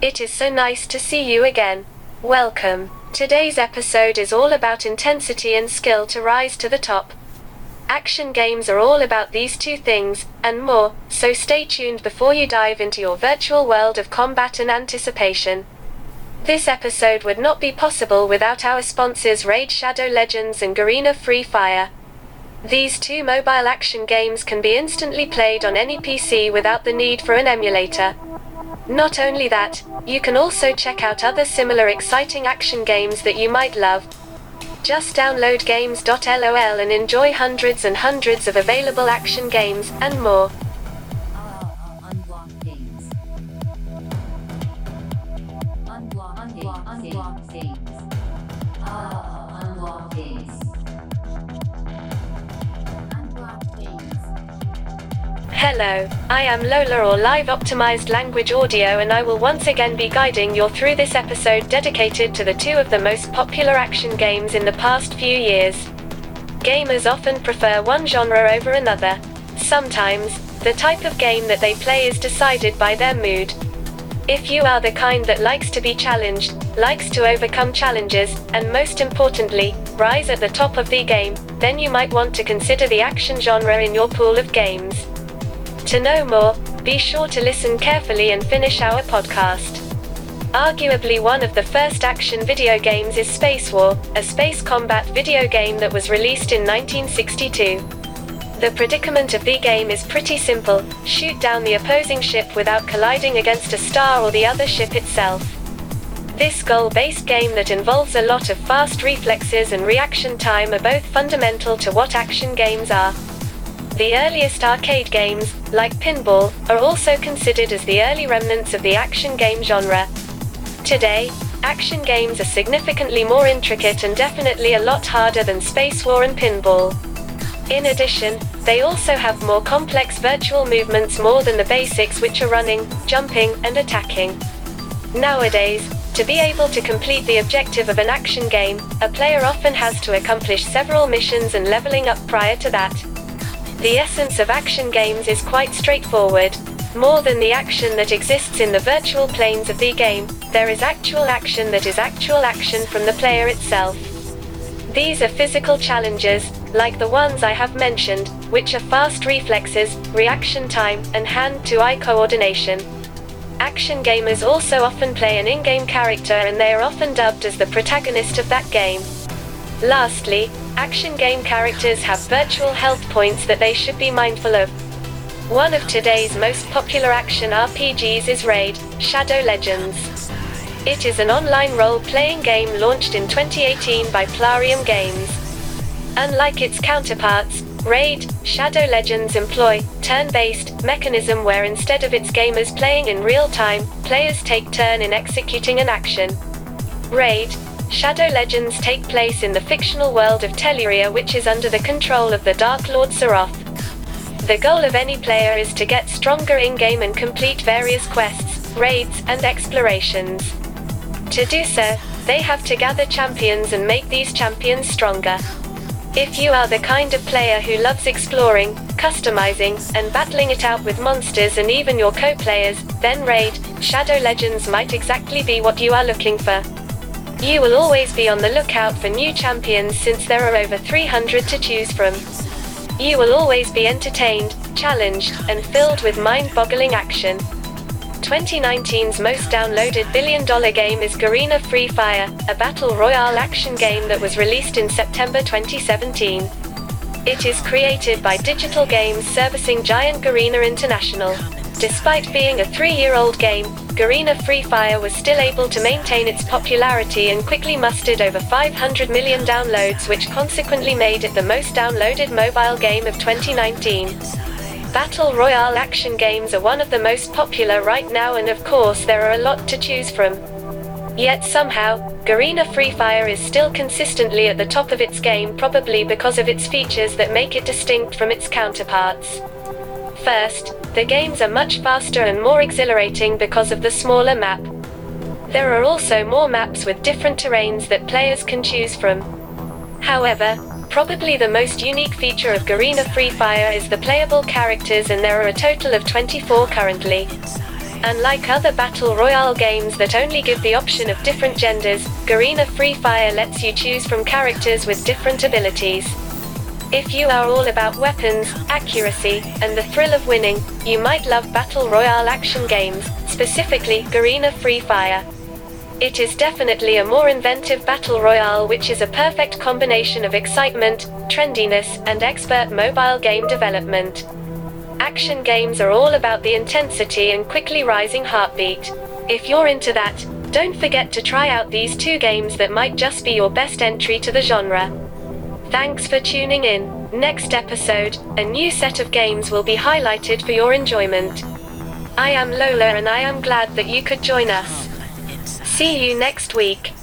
It is so nice to see you again. Welcome. Today's episode is all about intensity and skill to rise to the top. Action games are all about these two things, and more, so stay tuned before you dive into your virtual world of combat and anticipation. This episode would not be possible without our sponsors Raid Shadow Legends and Garena Free Fire. These two mobile action games can be instantly played on any PC without the need for an emulator. Not only that, you can also check out other similar exciting action games that you might love. Just download games.lol and enjoy hundreds and hundreds of available action games, and more. Unblock games. Unblock games. Unblock games. Hello, I am Lola or Live Optimized Language Audio, and I will once again be guiding you through this episode dedicated to the two of the most popular action games in the past few years. Gamers often prefer one genre over another. Sometimes, the type of game that they play is decided by their mood. If you are the kind that likes to be challenged, likes to overcome challenges, and most importantly, rise at the top of the game, then you might want to consider the action genre in your pool of games. To know more, be sure to listen carefully and finish our podcast. Arguably one of the first action video games is Space War, a space combat video game that was released in 1962. The predicament of the game is pretty simple: shoot down the opposing ship without colliding against a star or the other ship itself. This goal-based game that involves a lot of fast reflexes and reaction time are both fundamental to what action games are. The earliest arcade games, like pinball, are also considered as the early remnants of the action game genre. Today, action games are significantly more intricate and definitely a lot harder than Space War and pinball. In addition, they also have more complex virtual movements more than the basics, which are running, jumping, and attacking. Nowadays, to be able to complete the objective of an action game, a player often has to accomplish several missions and leveling up prior to that. The essence of action games is quite straightforward. More than the action that exists in the virtual planes of the game, there is actual action that is actual action from the player itself. These are physical challenges, like the ones I have mentioned, which are fast reflexes, reaction time, and hand-to-eye coordination. Action gamers also often play an in-game character, and they are often dubbed as the protagonist of that game. Lastly, action game characters have virtual health points that they should be mindful of. One of today's most popular action RPGs is Raid: Shadow Legends. It is an online role-playing game launched in 2018 by Plarium Games. Unlike its counterparts, Raid: Shadow Legends employ turn-based mechanism where instead of its gamers playing in real time, players take turn in executing an action. Raid: Shadow Legends take place in the fictional world of Telluria, which is under the control of the Dark Lord Saroth. The goal of any player is to get stronger in-game and complete various quests, raids, and explorations. To do so, they have to gather champions and make these champions stronger. If you are the kind of player who loves exploring, customizing, and battling it out with monsters and even your co-players, then Raid: Shadow Legends might exactly be what you are looking for. You will always be on the lookout for new champions since there are over 300 to choose from. You will always be entertained, challenged, and filled with mind-boggling action. 2019's most downloaded billion-dollar game is Garena Free Fire, a battle royale action game that was released in September 2017. It is created by digital games servicing giant Garena International. Despite being a 3-year-old game, Garena Free Fire was still able to maintain its popularity and quickly mustered over 500 million downloads, which consequently made it the most downloaded mobile game of 2019. Battle Royale action games are one of the most popular right now, and of course there are a lot to choose from. Yet somehow, Garena Free Fire is still consistently at the top of its game, probably because of its features that make it distinct from its counterparts. First, the games are much faster and more exhilarating because of the smaller map. There are also more maps with different terrains that players can choose from. However, probably the most unique feature of Garena Free Fire is the playable characters, and there are a total of 24 currently. Unlike other battle royale games that only give the option of different genders, Garena Free Fire lets you choose from characters with different abilities. If you are all about weapons, accuracy, and the thrill of winning, you might love battle royale action games, specifically Garena Free Fire. It is definitely a more inventive battle royale which is a perfect combination of excitement, trendiness, and expert mobile game development. Action games are all about the intensity and quickly rising heartbeat. If you're into that, don't forget to try out these two games that might just be your best entry to the genre. Thanks for tuning in. Next episode, a new set of games will be highlighted for your enjoyment. I am Lola and I am glad that you could join us. See you next week.